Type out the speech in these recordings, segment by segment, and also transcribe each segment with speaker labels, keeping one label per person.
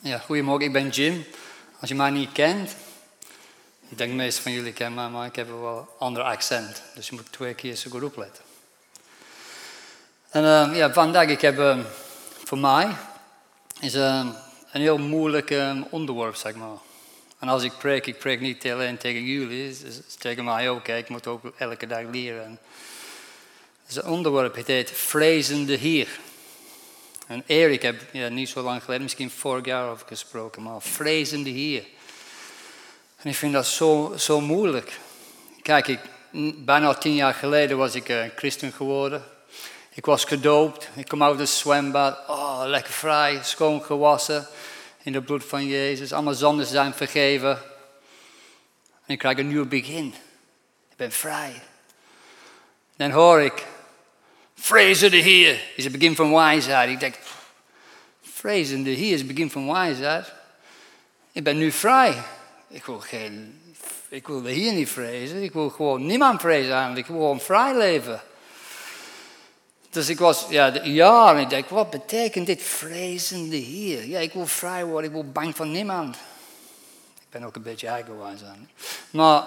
Speaker 1: Ja, goedemorgen, ik ben Jim. Als je mij niet kent, ik denk de meeste van jullie kennen mij, maar ik heb wel een ander accent. Dus je moet 2 keer zo goed opletten. En vandaag, ik heb voor mij is een heel moeilijk onderwerp, zeg maar. En als ik preek niet alleen tegen jullie, het is tegen mij ook. Ik moet ook elke dag leren. Dus het onderwerp het heet Vrezen de Heer. En Erik heb niet zo lang geleden, misschien vorig jaar over gesproken, maar vrezen de Heer. En ik vind dat zo moeilijk. Kijk, bijna 10 jaar geleden was ik christen geworden. Ik was gedoopt, ik kom uit het zwembad, lekker vrij, schoon gewassen in het bloed van Jezus. Allemaal zonden zijn vergeven. En ik krijg een nieuw begin. Ik ben vrij. Dan hoor ik, vrezen de Heer is het begin van wijsheid. Ik denk, vrezen de Heer is het begin van wijsheid. Ik ben nu vrij. Ik wil de Heer niet vrezen. Ik wil gewoon niemand vrezen eigenlijk. Ik wil gewoon vrij leven. Dus ik was en ik dacht, wat betekent dit vrezen de Heer? Ja, ik wil vrij worden. Ik wil bang van niemand. Ik ben ook een beetje eigenwijs aan. Maar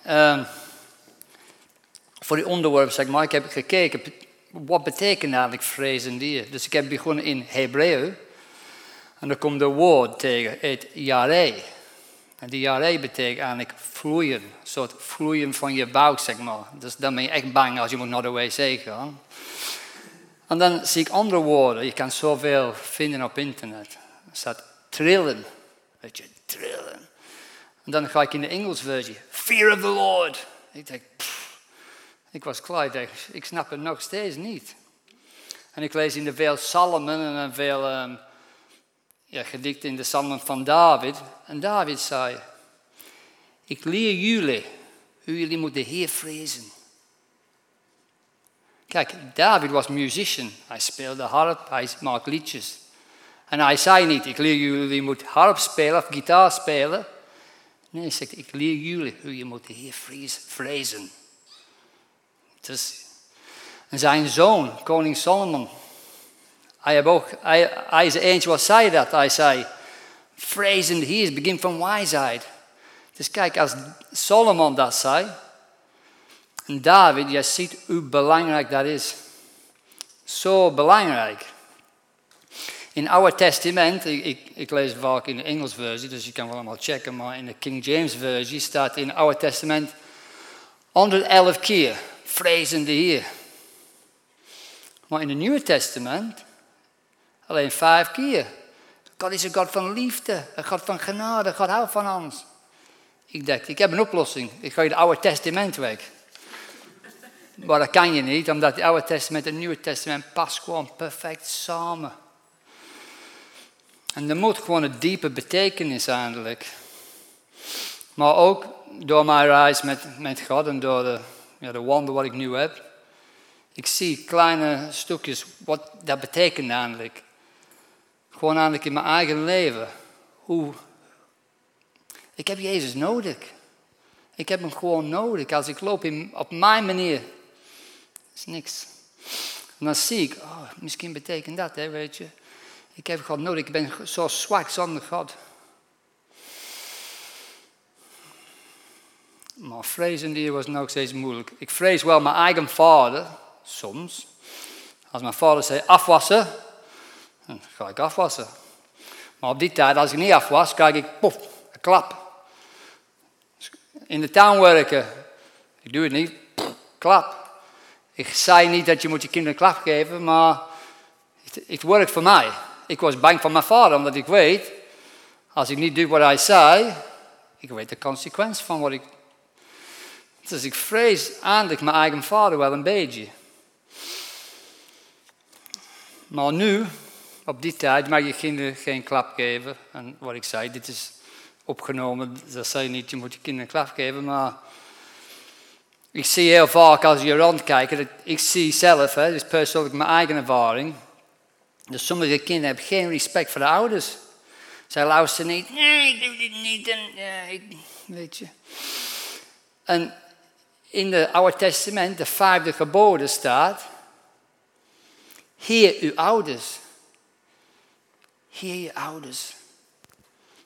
Speaker 1: voor die onderwerp, zeg maar, ik heb gekeken, wat betekent eigenlijk vrezen de Heer? Dus ik heb begonnen in Hebreeën. En dan komt een woord tegen, het yareh. En die yareh betekent eigenlijk vloeien. Een soort vloeien van je buik, zeg maar. Dus dan ben je echt bang als je moet naar de wc gaan. En dan zie ik andere woorden. Je kan zoveel vinden op internet. Er staat trillen. Weet je, trillen. En dan ga ik in de Engelse versie. Fear of the Lord. Ik denk, ik was klaar. Ik snap het nog steeds niet. En ik lees in de veel psalmen en veel gedichten in de psalmen van David. En David zei, ik leer jullie hoe jullie moeten de Heer vrezen. Kijk, David was musician. Hij speelde harp, hij maakte liedjes. En hij zei niet, ik leer jullie moet harp spelen of gitaar spelen. Nee, hij zegt, ik leer jullie hoe je moet de Heer vrezen. Dus, en zijn zoon, koning Solomon, hij is eentje wat zei dat. Hij zei, vrezen de Heer is het begin van wijsheid. Dus kijk, als Solomon dat zei, en David, je ziet hoe belangrijk dat is. Zo belangrijk. In het Oude Testament, ik lees vaak in de Engelse versie, dus je kan wel allemaal checken, maar in de King James versie staat in het Oude Testament 111 keer, vrezen de Heer. Maar in het Nieuwe Testament alleen 5 keer. God is een God van liefde, een God van genade, God houdt van ons. Ik dacht, ik heb een oplossing. Ik ga je het Oude Testament weg. Maar dat kan je niet, omdat het Oude Testament en het Nieuwe Testament past gewoon perfect samen. En er moet gewoon een diepe betekenis eigenlijk. Maar ook door mijn reis met God en door de wandel wat ik nu heb. Ik zie kleine stukjes wat dat betekent eigenlijk. Gewoon eigenlijk in mijn eigen leven. Ik heb Jezus nodig. Ik heb hem gewoon nodig. Als ik loop op mijn manier, is niks. En dan zie ik, misschien betekent dat, weet je. Ik heb God nodig, ik ben zo zwak zonder God. Maar vrezen die was nog steeds moeilijk. Ik vrees wel mijn eigen vader, soms. Als mijn vader zei afwassen, dan ga ik afwassen. Maar op die tijd, als ik niet afwas, krijg ik een klap. In de tuin werken, ik doe het niet, klap. Ik zei niet dat je moet je kinderen een klap geven, maar het werkt voor mij. Ik was bang van mijn vader, omdat ik weet, als ik niet doe wat hij zei, ik weet de consequentie van wat ik... Dus ik vrees eigenlijk mijn eigen vader wel een beetje. Maar nu, op die tijd, mag je kinderen geen klap geven. En wat ik zei, dit is opgenomen, dat zei niet, je moet je kinderen een klap geven, maar... Ik zie heel vaak als je rondkijkt, ik zie zelf, dus persoonlijk mijn eigen ervaring. Dus sommige kinderen hebben geen respect voor de ouders. Zij luisteren niet, nee, ik doe dit niet, weet je. En in het Oude Testament, de 5e geboden staat, heer uw ouders. Heer je ouders.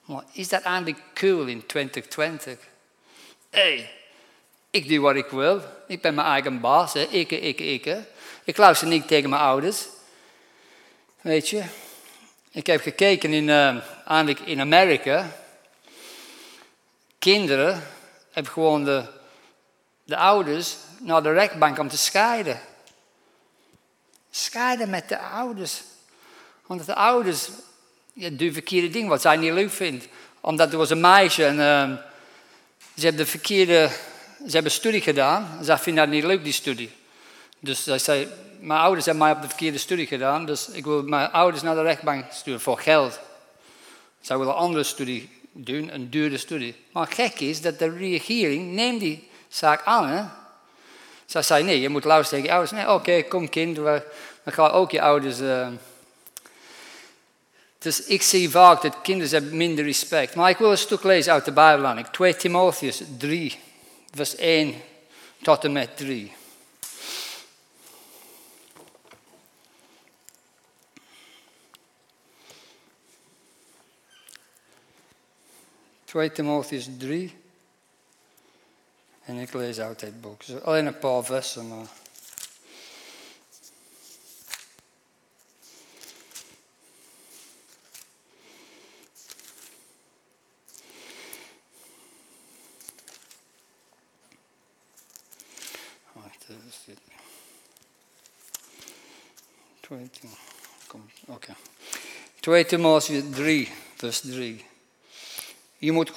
Speaker 1: Maar is dat eigenlijk cool in 2020? Hey, ik doe wat ik wil. Ik ben mijn eigen baas. Hè. Ik. Ik luister niet tegen mijn ouders. Weet je. Ik heb gekeken in Amerika. Kinderen hebben gewoon de ouders naar de rechtbank om te scheiden. Scheiden met de ouders. Want de ouders doen verkeerde dingen wat zij niet leuk vindt. Omdat er was een meisje en ze hebben studie gedaan. En zij vindt dat niet leuk, die studie. Dus zij zei, mijn ouders hebben mij op de verkeerde studie gedaan. Dus ik wil mijn ouders naar de rechtbank sturen voor geld. Zij willen een andere studie doen, een dure studie. Maar gek is dat de regering neemt die zaak aan. Hè? Zij zei, nee, je moet luisteren tegen je ouders. Nee, oké, kom kind, dan gaan ook je ouders... Dus ik zie vaak dat kinderen hebben minder respect. Maar ik wil een stuk lezen uit de Bijbel. 2 Timotheus 3, vers 1 tot en met 3. Timotheus 3. En ik lees uit dit boek. Alleen een paar versen, maar... Oké. 2 Timotheus 3, vers 3. Je moet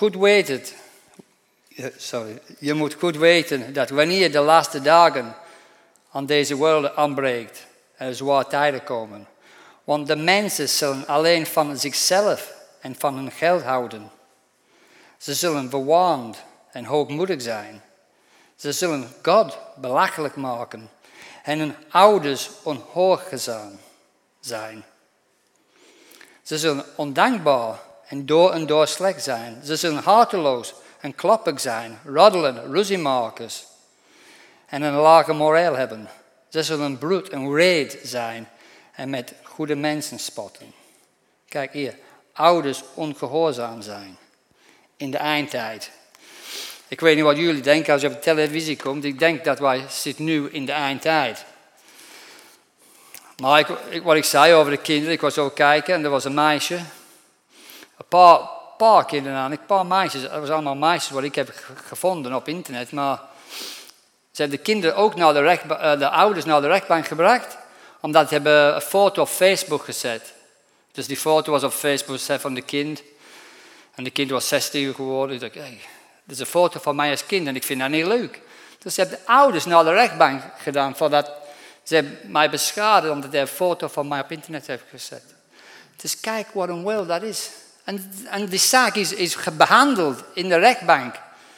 Speaker 1: goed weten dat wanneer de laatste dagen aan deze wereld aanbreekt, er zwaar tijden komen. Want de mensen zullen alleen van zichzelf en van hun geld houden. Ze zullen verwaand en hoogmoedig zijn. Ze zullen God belachelijk maken en hun ouders ongehoorzaam zijn. Ze zullen ondankbaar en door slecht zijn. Ze zullen harteloos en klappig zijn, roddelen, ruziemakers en een lage moreel hebben. Ze zullen bruut en wreed zijn en met goede mensen spotten. Kijk hier, ouders ongehoorzaam zijn in de eindtijd. Ik weet niet wat jullie denken als je op de televisie komt. Ik denk dat wij zitten nu in de eindtijd. Maar wat ik zei over de kinderen, ik was ook kijken en er was een meisje. Een paar kinderen, een paar meisjes. Dat was allemaal meisjes wat ik heb gevonden op internet. Maar ze hebben de kinderen ook naar de ouders naar de rechtbank gebracht. Omdat ze hebben een foto op Facebook gezet. Dus die foto was op Facebook gezet van de kind. En de kind was 16 geworden. Ik dacht, hey, dit is een foto van mij als kind en ik vind dat niet leuk. Dus ze hebben de ouders naar de rechtbank gedaan voordat ze hebben mij beschadigd omdat hij een foto van mij op internet heeft gezet. Dus kijk wat een wereld dat is. En die zaak is behandeld in de rechtbank.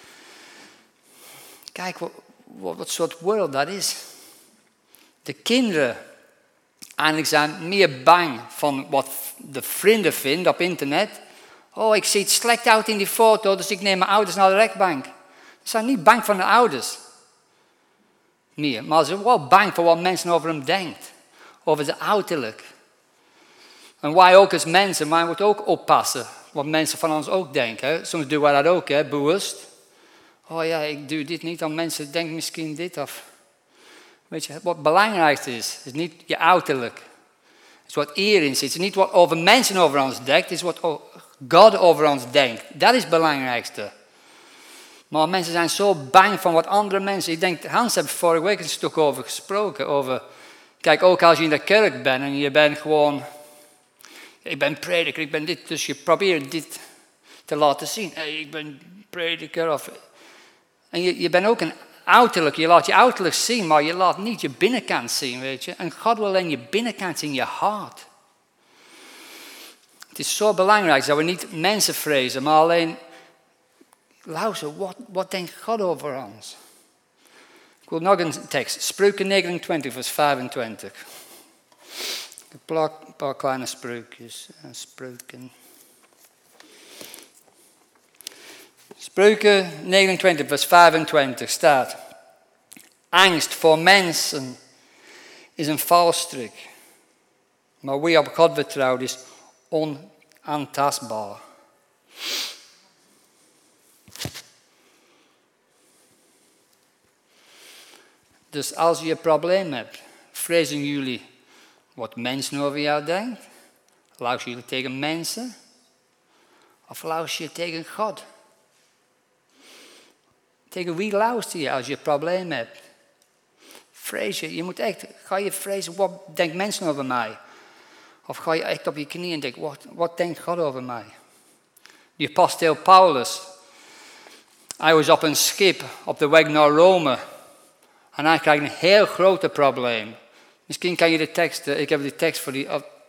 Speaker 1: Kijk wat soort wereld dat is. De kinderen eigenlijk zijn meer bang van wat de vrienden vinden op internet. Oh, ik zie het slecht uit in die foto, dus ik neem mijn ouders naar de rechtbank. Ze zijn niet bang van de ouders. Meer, maar ze zijn wel bang voor wat mensen over hem denken. Over zijn uiterlijk. En wij ook als mensen, wij moeten ook oppassen wat mensen van ons ook denken. Hè. Soms doen wij dat ook, hè, bewust. Oh ja, ik doe dit niet, dan mensen denken misschien dit of... Weet je, wat het belangrijkste is niet je uiterlijk. Het is wat hierin zit. Het is niet wat over mensen over ons denkt, het is wat God over ons denkt. Dat is het belangrijkste. Maar mensen zijn zo bang van wat andere mensen... Ik denk, Hans heeft vorige week een stuk over gesproken. Kijk, ook als je in de kerk bent en je bent gewoon... Ik ben prediker, ik ben dit. Dus je probeert dit te laten zien. Hey, ik ben prediker. En je bent ook een uiterlijk. Je laat je uiterlijk zien, maar je laat niet je binnenkant zien, weet je. En God wil alleen je binnenkant zien, je hart. Het is zo belangrijk dat we niet mensen vrezen, maar alleen... Luister, wat denkt God over ons? Ik wil nog een tekst. Spreuken 29, vers 25. Een paar kleine spreukjes. Spreuken. Spreuken 29, vers 25 staat. Angst voor mensen is een valstrik. Maar wie op God vertrouwt is onaantastbaar. Dus als je een probleem hebt, vrezen jullie wat mensen over jou denken? Luister jullie tegen mensen? Of luister je tegen God? Tegen wie luister je als je een probleem hebt? Vrees je moet echt, ga je vrezen, wat denken mensen over mij? Of ga je echt op je knieën en denken, wat denkt God over mij? De apostel Paulus, hij was op een schip op de weg naar Rome. En hij krijgt een heel groot probleem. Misschien kan je de tekst, ik heb die tekst voor die,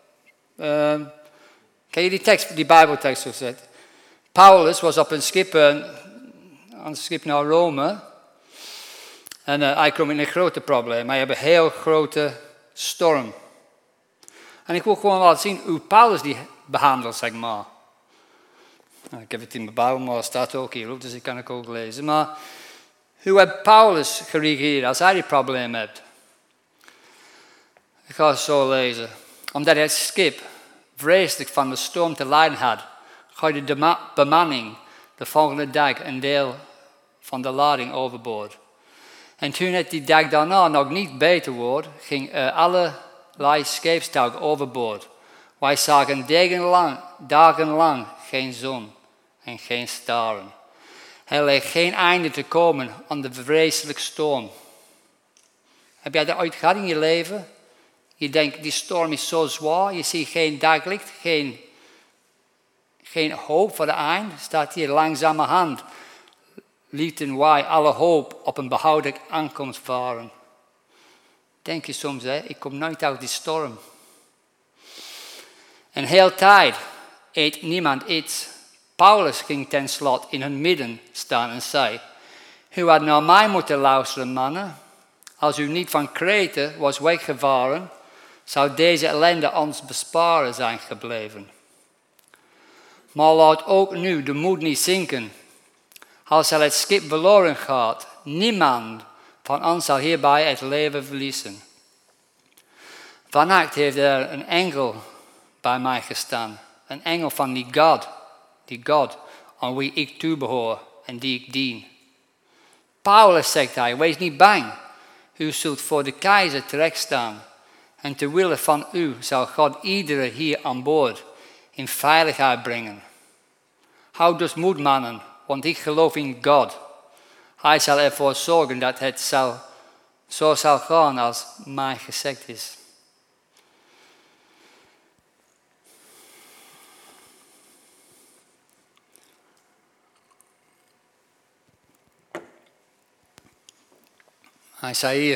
Speaker 1: kan je die tekst, die Bijbeltekst zo zetten? Paulus was op een schip, naar Rome. En hij kwam in een groot probleem. Hij had een heel grote storm. En ik wil gewoon laten zien hoe Paulus die behandelt, zeg maar. Nou, ik heb het in mijn Bijbel, maar het staat ook hierop, dus ik kan het ook lezen. Maar hoe heeft Paulus gereageerd als hij die probleem heeft? Ik ga het zo lezen. Omdat hij het schip vreselijk van de storm te lijden had, gooide de bemanning de volgende dag een deel van de lading overboord. En toen het die dag daarna nog niet beter wordt, ging allerlei scheepstuig overboord. Wij zagen dagenlang geen zon en geen sterren. Er leek geen einde te komen aan de vreselijke storm. Heb jij dat ooit gehad in je leven? Je denkt, die storm is zo zwaar, je ziet geen daglicht, geen hoop voor de eind. Staat hier langzamerhand. Lieten wij alle hoop op een behoudelijk aankomst varen. Denk je soms, ik kom nooit uit die storm. En heel tijd eet niemand iets. Paulus ging tenslotte in hun midden staan en zei, u had naar mij moeten luisteren, mannen. Als u niet van Kreta was weggevaren, zou deze ellende ons besparen zijn gebleven. Maar laat ook nu de moed niet zinken. Als het schip verloren gaat, niemand van ons zal hierbij het leven verliezen. Vannacht heeft er een engel bij mij gestaan. Een engel van die God aan wie ik toebehoor en die ik dien. Paulus, zegt hij, wees niet bang. U zult voor de keizer terechtstaan. En ter wille van u zal God iedere hier aan boord in veiligheid brengen. Houd dus moed, mannen, want ik geloof in God. Hij zal ervoor zorgen dat het zo zal gaan als mij gezegd is. Hij zei hier,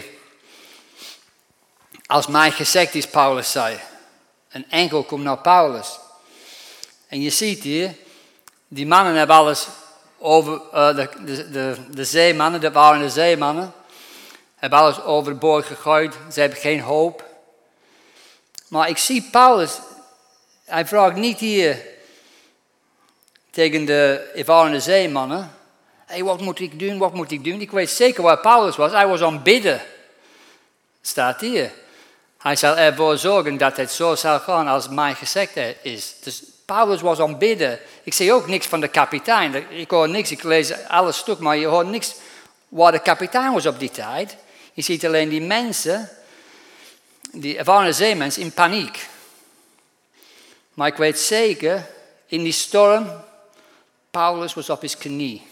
Speaker 1: als mij gezegd is, Paulus zei, een engel komt naar Paulus. En je ziet hier, die mannen hebben alles over, de zeemannen, dat waren de zeemannen, hebben alles overboord gegooid, ze hebben geen hoop. Maar ik zie Paulus, hij vraagt niet hier tegen de ervaren zeemannen, hey, wat moet ik doen, wat moet ik doen? Ik weet zeker waar Paulus was, hij was aan het bidden. Staat hier. Hij zal ervoor zorgen dat het zo zal gaan als mij gezegd is. Dus Paulus was aan het bidden. Ik zie ook niks van de kapitein. Ik hoor niks, ik lees alles stuk, maar je hoort niks waar de kapitein was op die tijd. Je ziet alleen die mensen, die ervaren zeemensen, in paniek. Maar ik weet zeker, in die storm, Paulus was op zijn knie.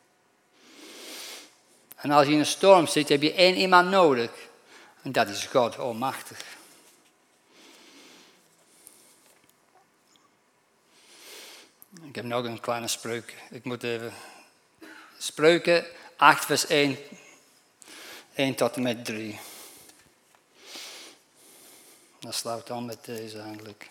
Speaker 1: En als je in een storm zit, heb je één iemand nodig. En dat is God almachtig. Ik heb nog een kleine spreuk. Ik moet even... Spreuken 8 vers 1 tot en met 3. Dat sluit aan met deze eigenlijk.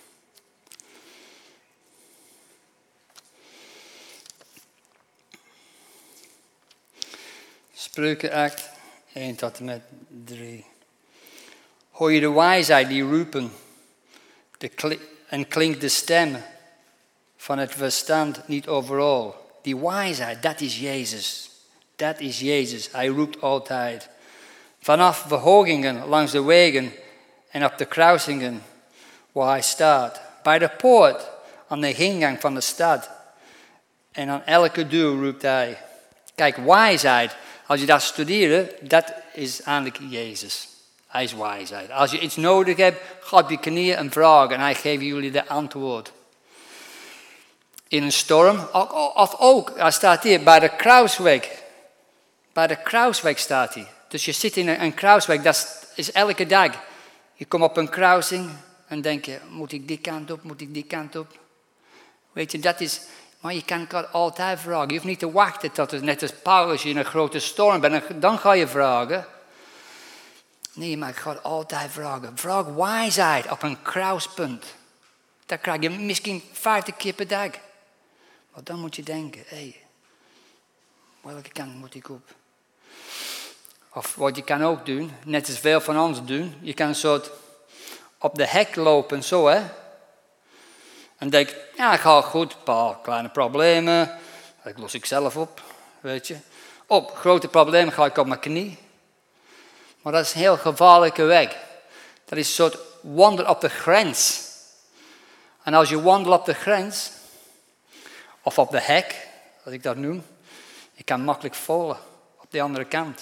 Speaker 1: Spreuken 8, 1 tot en met 3. Hoor je de wijsheid die roepen en klinkt de stem van het verstand niet overal. Die wijsheid, dat is Jezus. Dat is Jezus. Hij roept altijd. Vanaf verhogingen langs de wegen en op de kruisingen waar hij staat. Bij de poort aan de ingang van de stad. En aan elke deur roept hij. Kijk, wijsheid, als je dat studeert, dat is eigenlijk Jezus. Hij is wijsheid. Als je iets nodig hebt, ga op je knieën en vraag en hij geeft jullie de antwoord. In een storm, of ook, hij staat hier bij de kruisweg. Bij de kruisweg staat hij. Dus je zit in een kruisweg, dat is elke dag. Je komt op een kruising en denk je, moet ik die kant op, moet ik die kant op? Weet je, dat is, maar je kan God altijd vragen. Je hoeft niet te wachten tot het net als Paulus je in een grote storm bent en dan ga je vragen. Nee, maar ik ga altijd vragen. Vraag wijsheid op een kruispunt. Dat krijg je misschien 50 keer per dag. Maar dan moet je denken, hé, welke kant moet ik op? Of wat je kan ook doen, net als veel van ons doen, je kan een soort op de hek lopen, zo hè. En denk, ja, ik ga goed, een paar kleine problemen, dat los ik zelf op, weet je. Op grote problemen ga ik op mijn knie. Maar dat is een heel gevaarlijke weg. Dat is een soort wandelen op de grens. En als je wandelt op de grens, of op de hek, wat ik dat noem, je kan makkelijk vallen op de andere kant.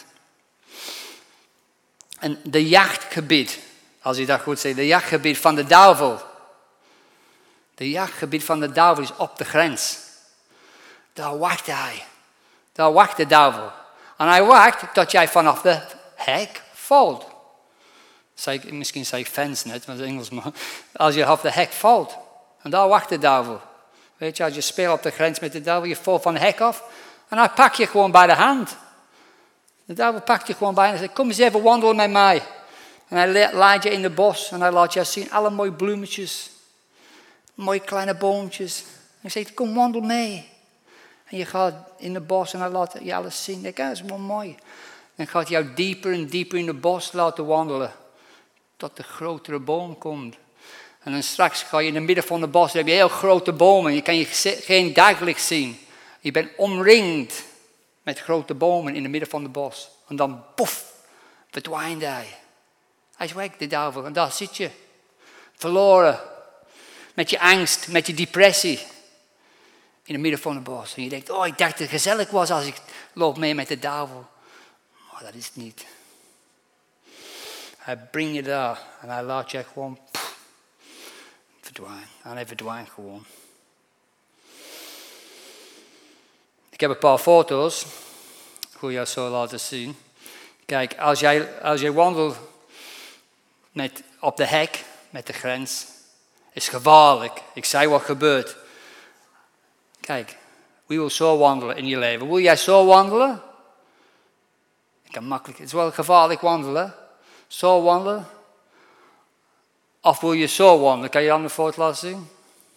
Speaker 1: En de jachtgebied, als je dat goed zegt, de jachtgebied van de duivel. De jachtgebied van de duivel is op de grens. Daar wacht hij. Daar wacht de duivel. En hij wacht tot jij vanaf de hek valt. Misschien zei ik fence net, maar dat is Engels. Maar als je op de hek valt. En daar wacht de duivel. Weet je, als je speelt op de grens met de duivel, je valt van de hek af. En hij pakt je gewoon bij de hand. De duivel pakt je gewoon bij en zegt, kom eens even wandelen met mij. En hij leidt je in het bos en hij laat je zien alle mooie bloemetjes. Mooie kleine boompjes. En hij zegt, kom wandel mee. En je gaat in het bos en hij laat je alles zien. Kijk, dat is wel mooi. En gaat jou dieper en dieper in het bos laten wandelen. Tot de grotere boom komt. En dan straks ga je in het midden van het bos, dan heb je heel grote bomen. Je kan je geen daglicht zien. Je bent omringd met grote bomen in het midden van het bos. En dan, poef, verdwijnt hij. Hij is weg, de duivel. En daar zit je. Verloren. Met je angst, met je depressie. In het midden van het bos. En je denkt, oh, ik dacht dat het gezellig was als ik loop mee met de duivel. Maar dat is het niet. Hij brengt je daar. En hij laat je gewoon verdwijnen. En hij verdwijnt gewoon. Ik heb een paar foto's. Ik wil jou zo laten zien. Kijk, als jij wandelt op de hek, met de grens, is gevaarlijk. Ik zei wat gebeurt. Kijk, wie wil zo wandelen in je leven? Wil jij zo wandelen? Ik kan makkelijk, het is wel gevaarlijk wandelen. Zo wandelen. Of wil je zo wandelen? Kan je dan een foto laten zien?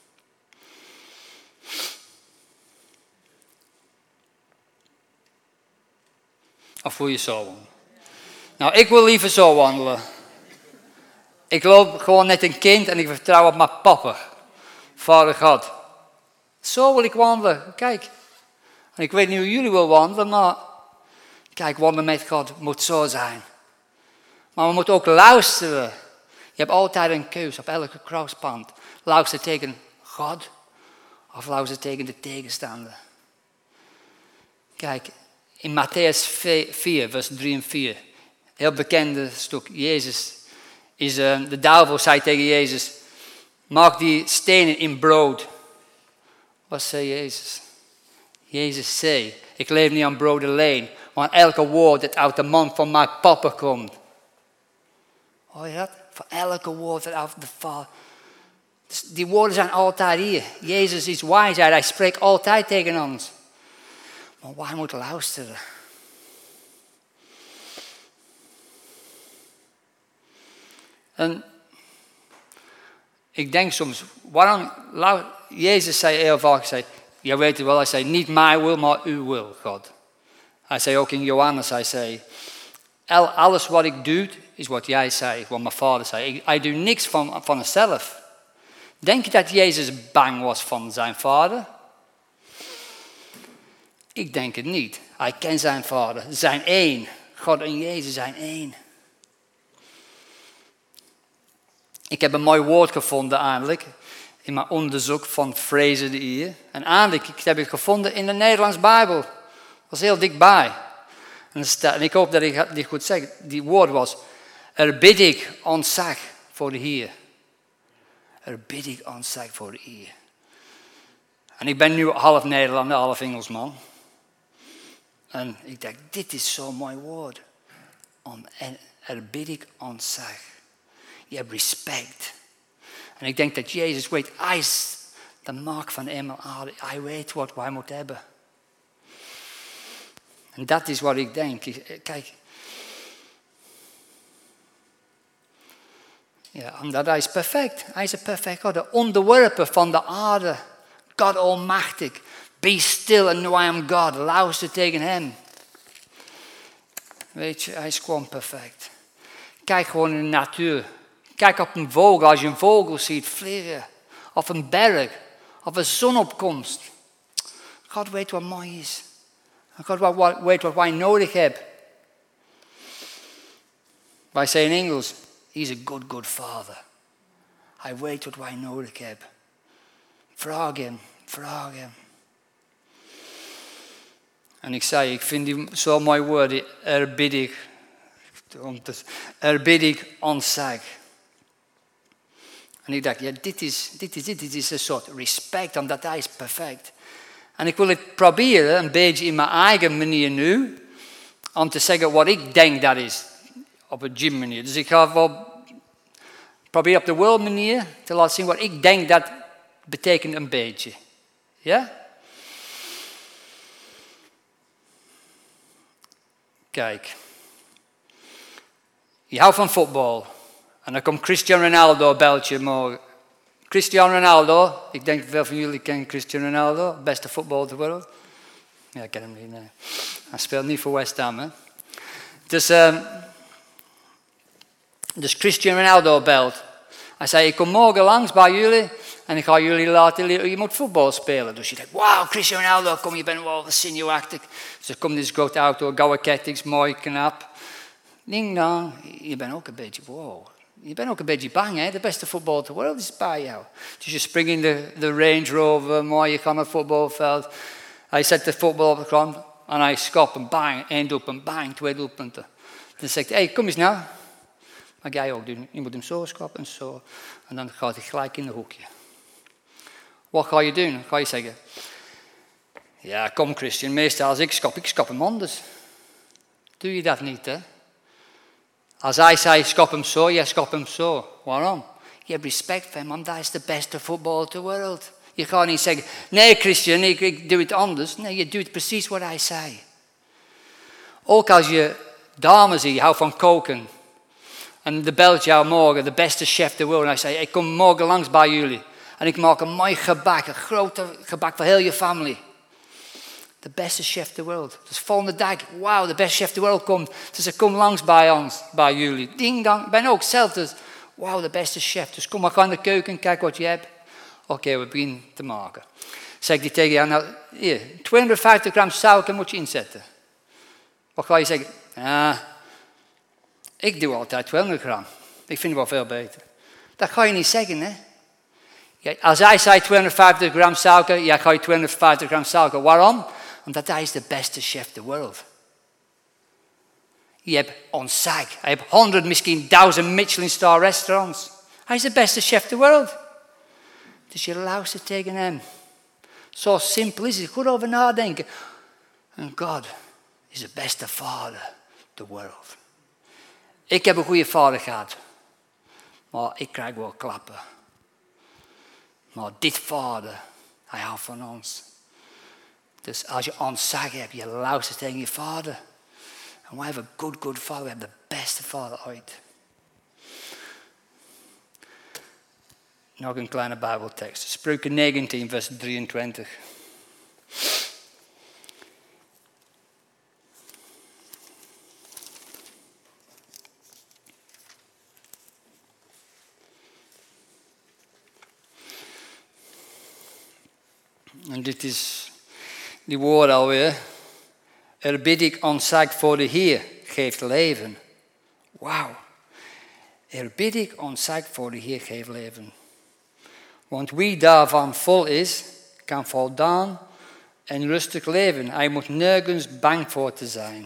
Speaker 1: Of wil je zo wandelen? Nou, ik wil liever zo wandelen. Ik loop gewoon net een kind en ik vertrouw op mijn papa. Vader God. Zo wil ik wandelen. Kijk. En ik weet niet hoe jullie willen wandelen, maar kijk, wandelen met God moet zo zijn. Maar we moeten ook luisteren. Je hebt altijd een keuze op elke kruispunt. Luister tegen God of luister tegen de tegenstander. Kijk, in Matthäus 4, vers 3 en 4. Heel bekende stuk. De duivel zei tegen Jezus, maak die stenen in brood. Wat zei Jezus? Jezus zei, ik leef niet aan brood alleen, maar aan elke woord dat uit de mond van mijn papa komt. Hoor je dat? Van elke woord dat uit de Vader. Dus die woorden zijn altijd hier. Jezus is wijsheid, hij spreekt altijd tegen ons. Maar wij moeten luisteren. En ik denk soms, waarom, Jezus zei heel vaak, je weet het wel, hij zei, niet mijn wil, maar uw wil, God. Hij zei ook in Johannes, hij zei, alles wat ik doe, is wat jij zei, wat mijn vader zei. Hij doet niks van zichzelf. Denk je dat Jezus bang was van zijn vader? Ik denk het niet. Hij kent zijn vader, zijn één. God en Jezus zijn één. Ik heb een mooi woord gevonden eigenlijk. in mijn onderzoek van vrezen de Heer. En eindelijk, ik heb het gevonden in de Nederlandse Bijbel. Dat was heel dichtbij. En ik hoop dat ik dit goed zeg. Die woord was, er bid ik ontzag voor de Heer. Er bid ik ontzag voor de Heer. En ik ben nu half Nederlander, half Engelsman. En ik dacht, dit is zo'n mooi woord. Er bid ik ontzag. Je hebt respect. En ik denk dat Jezus weet, hij is de mark van hemel aarde. Hij weet wat wij moeten hebben. En dat is wat ik denk. Kijk. Ja, omdat hij is perfect. Hij is een perfect God. De onderwerper van de aarde. God almachtig. Be still and know I am God. Luister tegen hem. Weet je, hij is gewoon perfect. Kijk gewoon in de natuur. Kijk op een vogel. Als je een vogel ziet vliegen. Of een berg. Of een zonopkomst. God weet wat mooi is. God weet wat wij nodig hebben. Wij zeggen in Engels. He's a good, good father. Hij weet wat wij nodig hebben. Vraag hem. Vraag hem. En ik zei, ik vind die zo'n mooi woord. Er bid ik ontzag. En ik dacht, ja, dit is een soort respect, omdat hij is perfect. En ik wil het proberen, een beetje in mijn eigen manier nu, om te zeggen wat ik denk dat is, op een gym manier. Dus ik ga wel proberen op de world manier te laten zien wat ik denk dat betekent een beetje. Ja? Kijk. Je houdt van voetbal. En dan komt Cristiano Ronaldo beltje morgen. Cristiano Ronaldo, ik denk veel van jullie kennen Cristiano Ronaldo, beste voetballer ter wereld. Ja, ik ken hem niet, nee. Hij speelt niet voor West Ham, hè. Dus Cristiano Ronaldo belt. Hij zei, ik kom morgen langs bij jullie en ik ga jullie laten leren, je moet voetbal spelen. Dus je denkt, wauw, Cristiano Ronaldo, kom, je bent wel zenuwachtig. Dus er komt deze grote auto, gouden kettings, mooi, knap. Ding dong, je bent ook een beetje, wow. Je bent ook een beetje bang, hè? De beste voetballer ter wereld is bij jou. Dus je springt in de Range Rover, mooi, je gaat naar het voetbalveld. Hij zet de voetbal op de grond en hij schopt een bang. 1 doelpunt, bang, 2 doelpunten. Dan zegt hij, hey, kom eens nou. Maar jij ook doen. Je moet hem zo schoppen en zo. En dan gaat hij gelijk in de hoekje. Wat ga je doen? Ga je zeggen, ja, kom Christian, meestal als ik schop hem anders. Doe je dat niet, hè? Als hij zei, schop hem zo, jij schop hem zo. Waarom? Je hebt respect voor hem, want hij is de beste voetballer ter wereld. Je gaat niet zeggen, nee Christian, ik doe het anders. Nee, je doet precies wat hij zei. Ook als je dames ziet, je houdt van koken. En de belt jou morgen, de beste chef ter wereld. En hij zei, ik kom morgen langs bij jullie. En ik maak een mooi gebak, een grote gebak voor heel je familie. De beste chef ter wereld. Dus volgende dag, wauw, de beste chef ter wereld komt. Dus ik kom langs bij ons, bij jullie. Ding dong, ik ben ook zelf dus. Wauw, de beste chef. Dus kom maar gaan in de keuken, kijk wat je hebt. Oké, we beginnen te maken. Zeg die tegen jou, nou, hier, 250 gram suiker moet je inzetten. Wat ga je zeggen? Ik doe altijd 200 gram. Ik vind het wel veel beter. Dat ga je niet zeggen, hè. Ja, als hij zei 250 gram suiker, ja, ga je 250 gram suiker. Waarom? Omdat hij is de beste chef ter wereld. Je hebt ontzag. Hij heeft 100, misschien 1000 Michelin-star restaurants. Hij is de beste chef ter wereld. Dus je luistert tegen hem. Zo simpel is het. Goed over nadenken. En God is de beste vader ter wereld. Ik heb een goede vader gehad. Maar ik krijg wel klappen. Maar dit vader, hij houdt van ons. Dus als je ontzag hebt, je luistert tegen je vader. En wij hebben een good vader. We hebben de beste vader ooit. Nog een kleine Bijbeltekst. Spreuken 19, vers 23. En dit is die woord alweer. Er bid ik ontzag voor de Heer, geeft leven. Wauw. Er bid ik ontzag voor de Heer, geeft leven. Want wie daarvan vol is, kan voldaan en rustig leven. Hij moet nergens bang voor te zijn.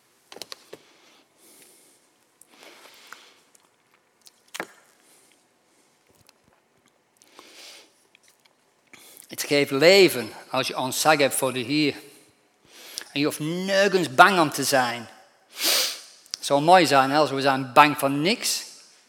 Speaker 1: Het geeft leven als je ontzag hebt voor de Heer. En je hoeft nergens bang om te zijn. Het zou mooi zijn als we zijn bang voor niks.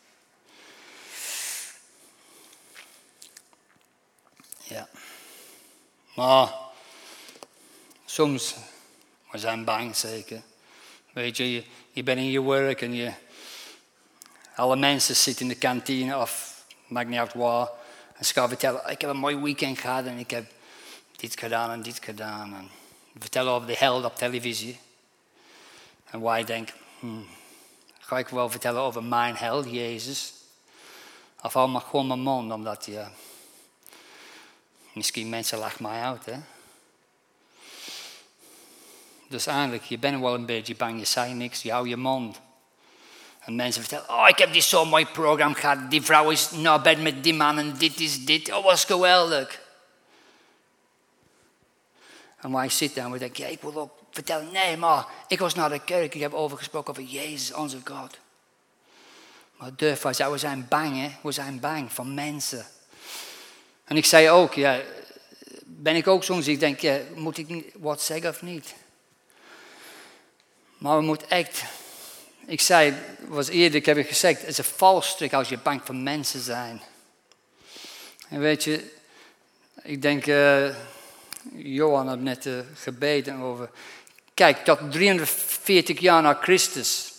Speaker 1: Ja. Maar soms, we zijn bang zeker. Weet je, je bent in je werk en alle mensen zitten in de kantine of maakt niet uit waar. En ze gaan vertellen, ik heb een mooi weekend gehad en ik heb dit gedaan en dit gedaan. En vertellen over de held op televisie. En wij denken, ga ik wel vertellen over mijn held, Jezus? Of hou maar gewoon mijn mond, omdat misschien mensen lachen mij uit, hè? Dus eigenlijk, je bent wel een beetje bang, je zei niks, je houdt je mond. En mensen vertellen, ik heb dit zo'n mooi programma gehad, die vrouw is naar bed met die man en dit is dit, was geweldig. En wij zitten en we denken, ik wil ook vertellen, nee, maar ik was naar de kerk, ik heb overgesproken over Jezus, onze God. Maar durf wij, we zijn bang, hè? We zijn bang van mensen. En ik zei ook, ben ik ook soms, ik denk, moet ik wat zeggen of niet? Maar we moeten echt, ik zei, ik heb gezegd, het is een valstrik als je bang voor mensen zijn. En weet je, ik denk, Johan had net gebeden over, kijk, tot 340 jaar na Christus.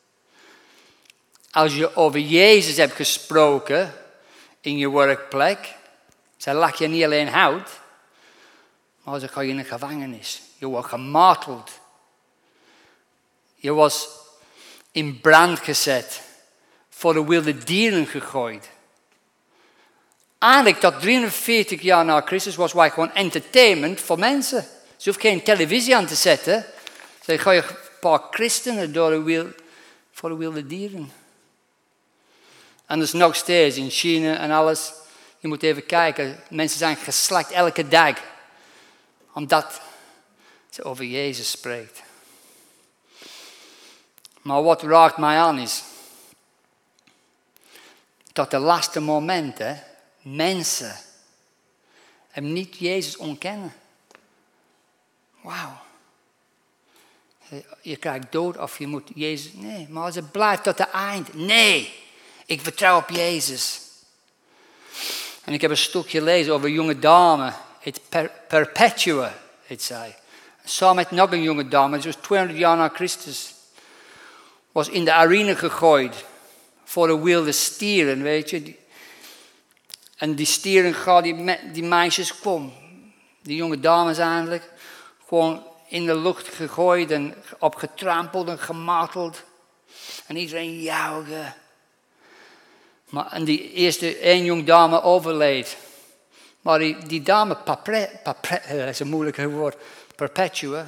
Speaker 1: Als je over Jezus hebt gesproken in je werkplek, zij lag je niet alleen hout, maar ze ga je in de gevangenis. Je wordt gemarteld. Je was in brand gezet, voor de wilde dieren gegooid. Eigenlijk tot 340 jaar na Christus was wij gewoon entertainment voor mensen. Ze hoeft geen televisie aan te zetten. Ze ga je een paar christenen voor de wilde dieren. En dus nog steeds in China en alles. Je moet even kijken. Mensen zijn geslacht elke dag. Omdat ze over Jezus spreekt. Maar wat raakt mij aan is. Tot de laatste momenten. Mensen hem niet Jezus ontkennen. Wauw. Je krijgt dood of je moet Jezus. Nee, maar ze blijft tot het eind. Nee, ik vertrouw op Jezus. En ik heb een stukje gelezen over een jonge dame. Het Perpetua, heet zij. Samen met nog een jonge dame, die was 200 jaar na Christus. Was in de arena gegooid. Voor de wilde stieren, weet je. En die stieren, die meisjes kwam. Die jonge dames eigenlijk. Gewoon in de lucht gegooid en opgetrampeld en gemarteld. En iedereen juichte. Maar en die eerste één jonge dame overleed. Maar die dame, dat is een moeilijk woord, Perpetua.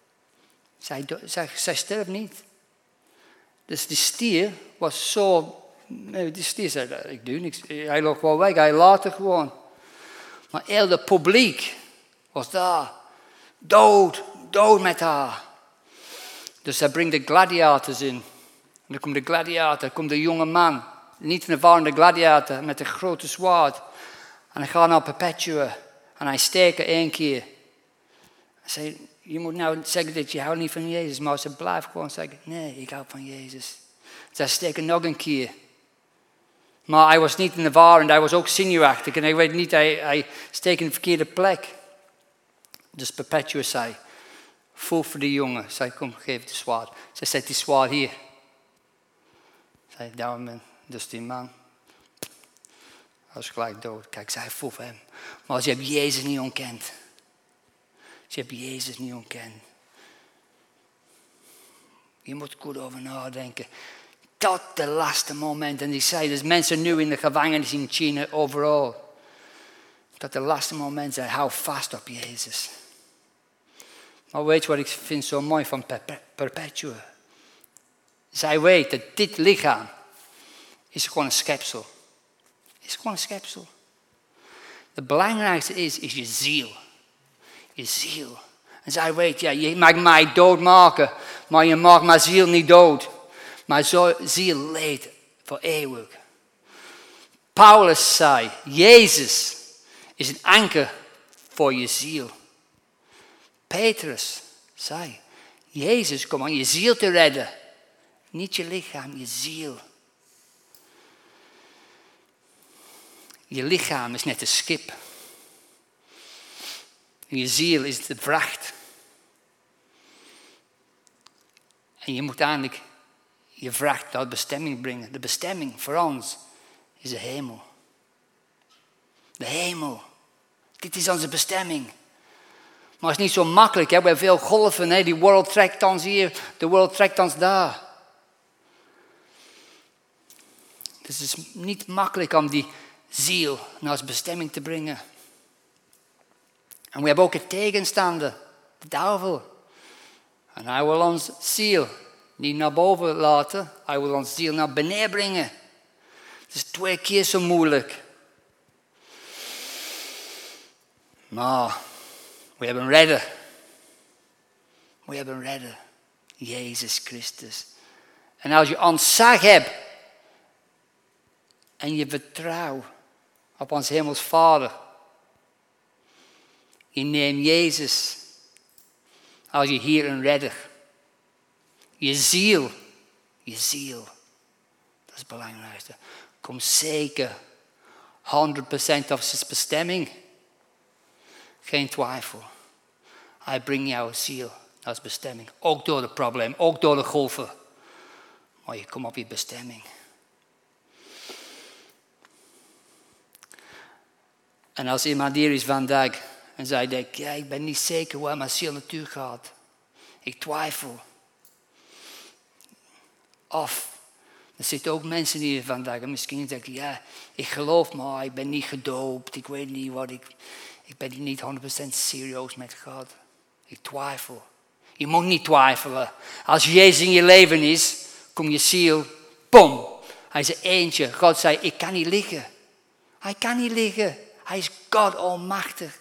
Speaker 1: Zij sterft niet. Dus die stier was zo. Nee, die stier zei, ik doe niks. Hij loopt gewoon weg, hij laat het gewoon. Maar heel het publiek was daar. Dood met haar. Dus hij brengt de gladiators in. En dan komt de gladiator, dan komt de jonge man. Niet een ervaren gladiator met een grote zwaard. En hij gaat naar Perpetua. En hij steekt 1 keer. Hij zei, je moet nou zeggen dat je houdt niet van Jezus. Maar ze blijft gewoon zeggen, nee, ik hou van Jezus. Zij steken nog een keer. Maar hij was niet in de war en hij was ook zenuwachtig. En ik weet niet, hij steekt in de verkeerde plek. Dus Perpetua zei, voel voor die jongen. Zij kom, geef de zwaard. Zij zet die zwaard hier. Zij, daarom, dus die man. Hij was gelijk dood. Kijk, zij voel voor hem. Maar als je hebt Jezus niet ontkend. Als je hebt Jezus niet ontkend. Je moet goed over nadenken. Tot de laatste moment. En die zei, dus mensen nu in de gevangenis in China, overal. Tot de laatste moment zei, hou vast op Jezus. Maar weet je wat ik vind zo mooi van Perpetua? Zij weet dat dit lichaam is gewoon een schepsel. Is gewoon een schepsel. Het belangrijkste is je ziel. Je ziel. En zij weet, ja, je mag mij doodmaken, maar je maakt mijn ziel niet dood. Mijn ziel leeft voor eeuwig. Paulus zei, Jezus is een anker voor je ziel. Petrus zei, Jezus komt om je ziel te redden. Niet je lichaam, je ziel. Je lichaam is net een schip. En je ziel is de vracht. En je moet eigenlijk je vracht naar bestemming brengen. De bestemming voor ons is de hemel. De hemel. Dit is onze bestemming. Maar het is niet zo makkelijk. Hè? We hebben veel golven. Hè? Die world trekt ons hier. De world trekt ons daar. Dus het is niet makkelijk om die ziel naar zijn bestemming te brengen. En we hebben ook een tegenstander. De duivel. En hij wil ons ziel niet naar boven laten. Hij wil ons ziel naar beneden brengen. Het is 2 keer zo moeilijk. Maar we hebben een redder. We hebben een redder. Jezus Christus. En als je ontzag hebt. En je vertrouwt op ons hemels Vader. Je neemt Jezus als je hier een redder. Je ziel. Dat is het belangrijkste. Kom zeker 100% op zijn bestemming. Geen twijfel. Hij brengt jouw ziel naar zijn bestemming. Ook door het probleem, ook door de golven. Maar je komt op je bestemming. En als iemand hier is vandaag en zij denkt, ja, ik ben niet zeker waar mijn ziel naartoe gaat. Ik twijfel. Of, er zitten ook mensen hier vandaag en misschien zeggen, ja, ik geloof maar, ik ben niet gedoopt. Ik weet niet wat ik ben niet 100% serieus met God. Ik twijfel. Je moet niet twijfelen. Als Jezus in je leven is, komt je ziel, pom. Hij is er eentje. God zei, ik kan niet liegen. Hij kan niet liegen. Hij is God almachtig.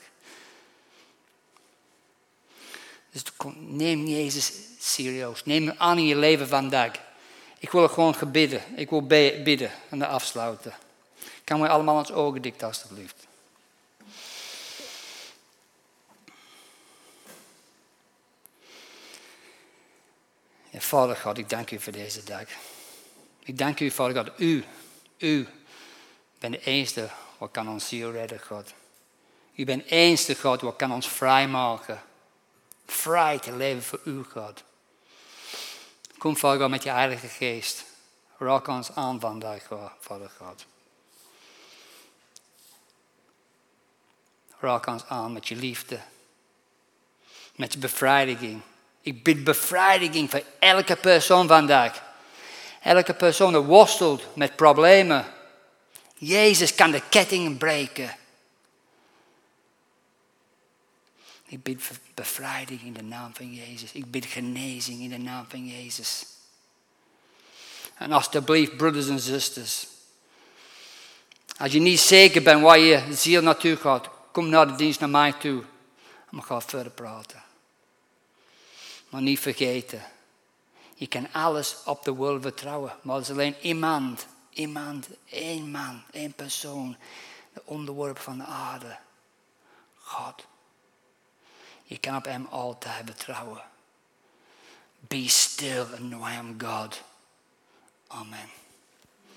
Speaker 1: Dus neem Jezus serieus. Neem hem aan in je leven vandaag. Ik wil gewoon gebidden. Ik wil bidden en dan afsluiten. Kan we allemaal ons ogen dicht alstublieft. Ja, Vader God, ik dank u voor deze dag. Ik dank u, Vader God, u bent de enige wat kan ons ziel redden, God. U bent de enige God wat kan ons vrijmaken. Vrij te leven voor u, God. Kom, Vader God, met je Heilige Geest. Raak ons aan vandaag, Vader God. Raak ons aan met je liefde. Met je bevrijding. Ik bid bevrijding voor elke persoon vandaag. Elke persoon die worstelt met problemen. Jezus kan de kettingen breken. Ik bid bevrijding in de naam van Jezus. Ik bid genezing in de naam van Jezus. En alsjeblieft, broeders en zusters. Als je niet zeker bent waar je ziel naartoe gaat, kom naar de dienst naar mij toe. En we gaan verder praten. Maar niet vergeten. Je kan alles op de wereld vertrouwen. Maar er is alleen één man, één persoon. De onderwerp van de aarde. God. Je kan op hem altijd vertrouwen. Be still and know I am God. Amen.